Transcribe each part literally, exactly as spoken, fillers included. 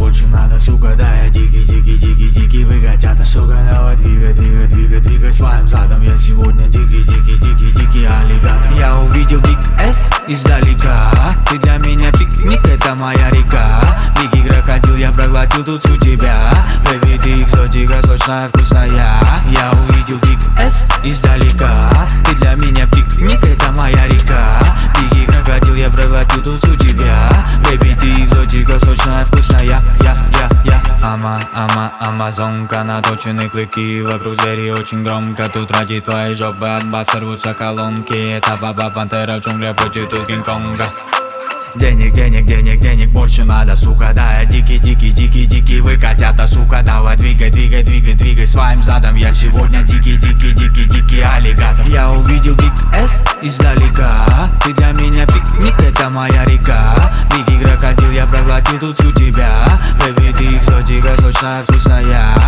больше надо, сука, да я дикий, дикий, дикий, дикий. Вы котята, сука, давай двигай, двигай, двигай, двигай своим задом. Я сегодня дикий, дикий, дикий, дикий аллигатор. Я увидел Big S издалека. Ты для меня пикник, это моя река. Дикий крокодил, я проглотил тут у тебя. Baby, ты экзотика, сочная, вкусная. Я увидел Big S издалека. Ты для меня пикник, это моя река. Дикий крокодил, я проглотил тут у тебя. Baby, ты экзотика, сочная, вкусная. Я, я, я Ама, ама, амазонка. Наточены клыки, вокруг двери очень громко. Тут ради твоей жопы от баса рвутся колонки. Это баба пантера в джунглях против тут Кинг-Конга. Денег, денег, денег, денег больше надо, сука, да я дикий, дикий, дикий, дикий. Вы котята, сука, давай двигай, двигай, двигай, двигай своим задом. Я сегодня дикий, дикий, дикий, дикий аллигатор. Я увидел Big S издалека. Ты для меня пикник, это моя река. Дикий крокодил, я проглотил тут у тебя. Baby, ты экзотика, сочная, вкусная.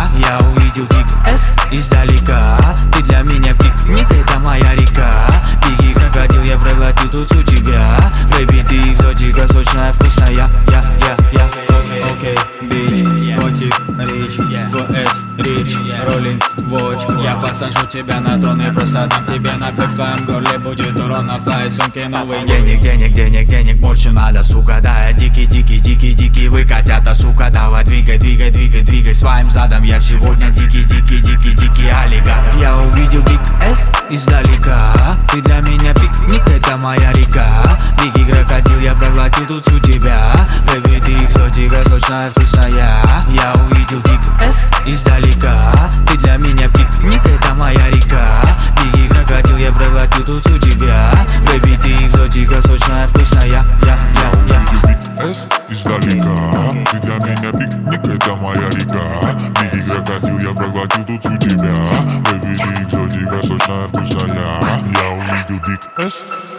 Я увидел Big S издалека. Ты для меня пикник, это моя река. Дикий крокодил, я проглотил тут у тебя. Baby, ты экзотика, сочная, вкусная. Я, я, я Окей, бич, против рич, два эс, рич, роллинг, watch. Я посажу тебя на трон и просто дам тебе на клык. В твоем горле будет урон, а в твоей сумке новый. Денег, денег, денег, денег больше надо, сука, да я дикий, дикий, дикий, дикий. Вы котята, сука, давай двигай, двигай, двигай, двигай своим задом. Я сегодня дикий, дикий, дикий, дикий аллигатор. Я увидел Big S издалека. Ты для меня пикник, это моя река. Дикий крокодил, я проглотил тут у тебя. Baby, ты экзотика, сочная, вкусная. Я увидел Big S издалека. Ты для меня пикник, это моя река. Дикий крокодил, я проглотил тут у тебя. Baby, ты экзотика, сочная, вкусная. Я, я, я Big S издалека. Ты для меня пикник, это моя река. Дикий крокодил, я проглотил тут у тебя. Baby, ты экзотика, сочная, вкусная. Я увидел Big S